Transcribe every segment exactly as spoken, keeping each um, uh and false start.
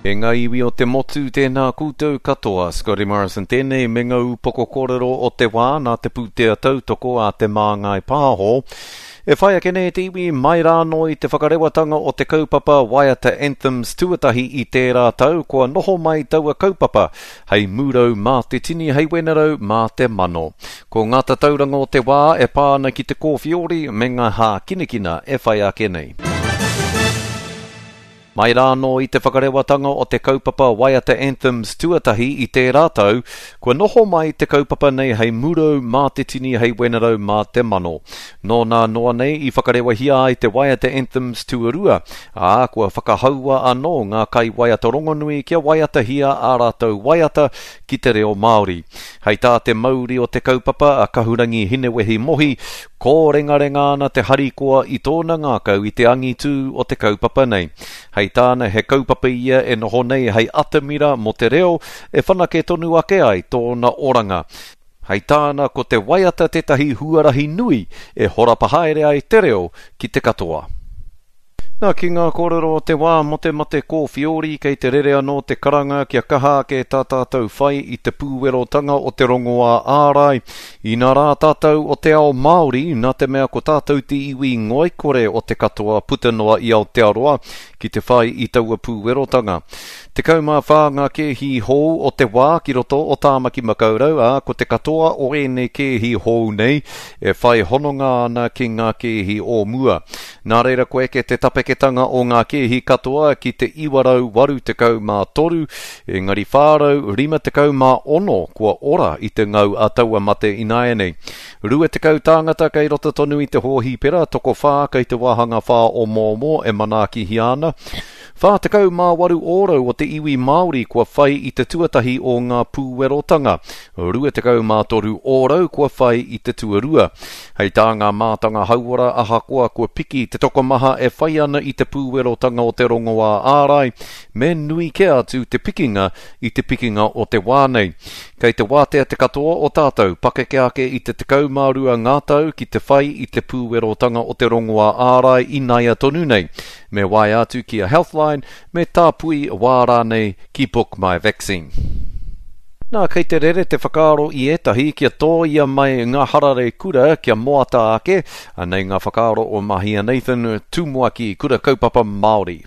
E ngā iwi o te motu tēnā koutou katoa, Scotty Morrison tēnei me ngau poko kōrero o te wā nā te pūtea tautoko a te māngai pāho. E whai ake nei te iwi mai rāno i te whakarewatanga o te kaupapa Waiata Anthems tuatahi i tērā tau, kua noho mai taua kaupapa, hei mūrau mā te tini, hei wenarau mā te mano. Ko ngata tauranga o te wā e pāna ki te kōwhiori, me ngā hā kinekina e whai ake nei. Mai rāno i te whakarewatanga o te kaupapa Waiata Anthems tuatahi i tērā tau, kua noho mai te kaupapa nei hei murau mā te tini hei wenarau mā te mano. Nō nā noa nei i whakarewahia ai te Waiata Anthems tuarua, a kua whakahaua anō ngā kai Waiata rongonui kia Waiata hia ā rātou Waiata ki te reo Māori. Hei tā te mauri o te kaupapa a kahurangi hinewehi mohi, ko renga-renga ana te harikoa i tōna ngākau i te angitu o te kaupapa nei. Hei tāna he kaupapa ia e noho nei hei atamira mo te reo e whanake tonu ake ai tōna oranga. Hei tāna ko te Waiata tetahi huarahi nui e horapahaere ai te reo ki te katoa. Nā ki ngā kōrero o te wā mo te mate kōwhiori kei te rere anō te karanga kia kaha ke tā tātou whai i te pūwerotanga o te rongoā ārai. I nā rā tātou o te ao Māori, nā te mea ko tātou te iwi ngoikore o te katoa putanoa i Aotearoa ki te whai i taua pūwerotanga. Te kaumā whānga kehi hou o te wā ki roto o tāmaki makaurau, a ko te katoa o ene kehi hou nei e whai hononga ana ki ngā kehi o mua. Nā reira koe ke te tapeketanga o ngā kehi katoa ki te iwarau waru te kaumā toru, e ngari whārau rima te kaumā ono kua ora i te ngau a taua mate inaenei. Rua te kau tāngata kei roto tonu i te hohi pera, toko whā kei te wahanga whā o mōmō e manaki hiana. Whā te kau mā waru ōrau o te iwi Māori kua whai i te tuatahi o ngā pūwerotanga. Rua te kau mā toru ōrau kua whai i te tuarua. Hei tā ngā mātanga hauara ahakoa kua piki te tokomaha e whai ana i te pūwerotanga o te rongoā ārai. Me nui ke atu te pikinga i te pikinga o te wānei. Kei te wātea te katoa o tātou, pakeke ake i te te kau mārua ngātau ki te whai i te pūwerotanga o te rongoā ārai i naia tonu nei. Me wai atu ki a Healthline, me tāpui wārā nei ki Book My Vaccine. Nā, kei te rere te whakaaro i etahi kia tō ia mai ngā harare kura kia moata ake, anei ngā whakaaro o Mahia Nathan tumuaki kura kaupapa Māori.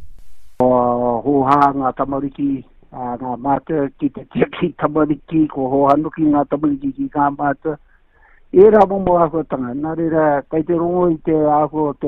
O hoha ngā tamariki, ngā mātua ki te teki tamariki, ko hohanuki ngā tamariki ki ngā mātua. E rā momo ako tanga, nā reira kei te rongo i te ako te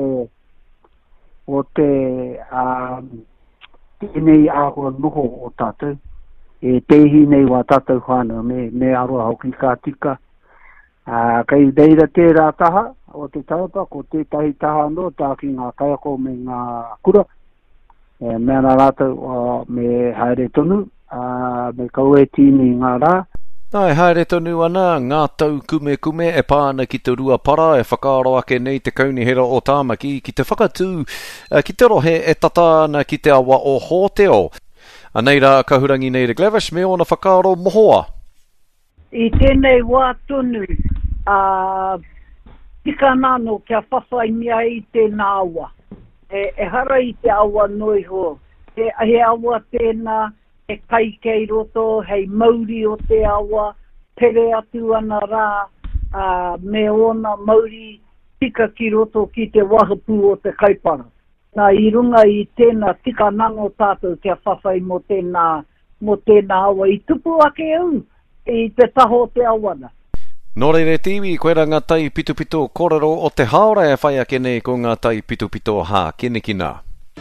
o te um, tēnei ako noho o tātou. E tehi nei wā tātou whānau me, me aroa hoki kā tika. Uh, kei deira tērā taha o te taupa, ko tētahi taha no, tā ki ngā kaiako me ngā kura. E, mea nā rātou uh, me haere tonu, uh, me kaue tīni ngā rā. Nai haere tonu ana, ngā tau kume kume e pāna ki te rua para e whakaaro ake nei te kaunihera o tāmaki ki te whakatū, uh, ki te rohe e tatāna ki te awa o Hōteo. Anei rā kahurangi nei re Glavish, me ona whakaaro mohoa. I tēnei wā tonu, uh, tika nāno kia whawhai mea i tēnā awa. E, e hara i te awa noi ho. E, he awa tēnā, e kai kei roto, hei mauri o te awa, pere atu ana rā, uh, me ona mauri tika ki roto ki te wahapū o te kaipara. Nā i runga i tēnā tika nango tātou kia whawhai mo tēnā, mo tēnā awa. I tupu ake au, i te taho te awana. Nō reire tiwi, koe ra ngā tai pitupito kōrero o te haora e whai ake nei ko ngā tai pitupito hā kinekina.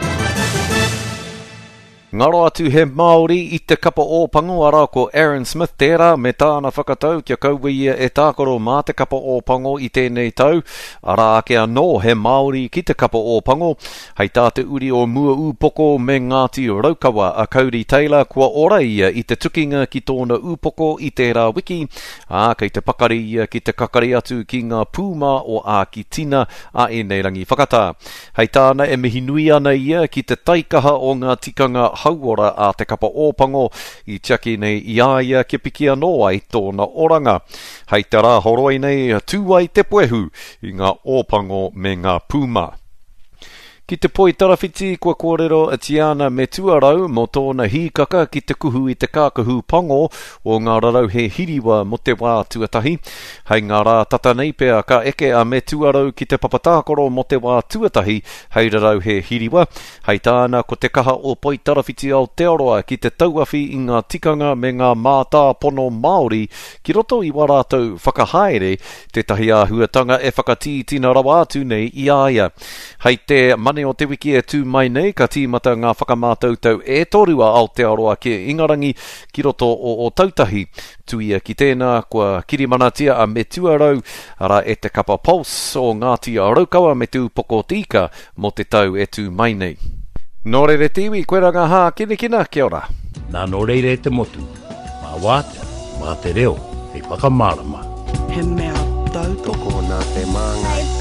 Ngaro atu he Māori i te kapa o pango ara ko Aaron Smith tērā me tāna whakatau kia kaua ia e tākoro mā te kapa o pango i tēnei tau. Ara ake anō he Māori ki te kapa o pango. Hei tā te uri o mua upoko me Ngāti Raukawa a Cody Taylor kua ora ia i te tukinga ki tōna upoko i tērā wiki. A kei te pakari ia ki te kakari atu ki ngā pūma o a ki tina a e nei rangi whakatā. Hei tāna e mihi nui ana ia ki te taikaha o ngā tikanga hauora a te kapa ōpango i tiaki nei iaia kia piki anō ai tōna oranga. Hei te rā horoi nei tūai te puehu i ngā ōpango me ngā pūma. Ki te poi tarawhiti kua kōrero a Tiana me tuarau mo tōna hīkaka ki te kuhu i te kākahu pango o ngā rarau he hiriwa mo te wā tuatahi. Hei ngā rā tata nei pēr ka eke a me tuarau ki te papatākoro mo te wā tuatahi hei rarau he hiriwa. Hei tāna ko te kaha o poi tarawhiti Aotearoa ki te tauawhi i ngā tikanga me ngā mātā pono Māori ki roto i warātou whakahaere te tahi a huatanga e whakatī tina rawa atu nei i aia. Hei te mani o te wiki e tū mai nei ka tīmata ngā whakamātautau e torua Aotearoa ki Ingarangi ki roto o, o tautahi. Tuia ki tēnā kua kirimanatia a me tuarau ara e te kapa Pulse o Ngāti Araukawa me tū Pokotika mo te tau e tū mai nei. Nō reire tiwi, koe ranga hā kina kina, kia ora. Nā nō reire te motu, mā wātea, mā te reo, hei whakamārama. He mea tau toko nā te māngai.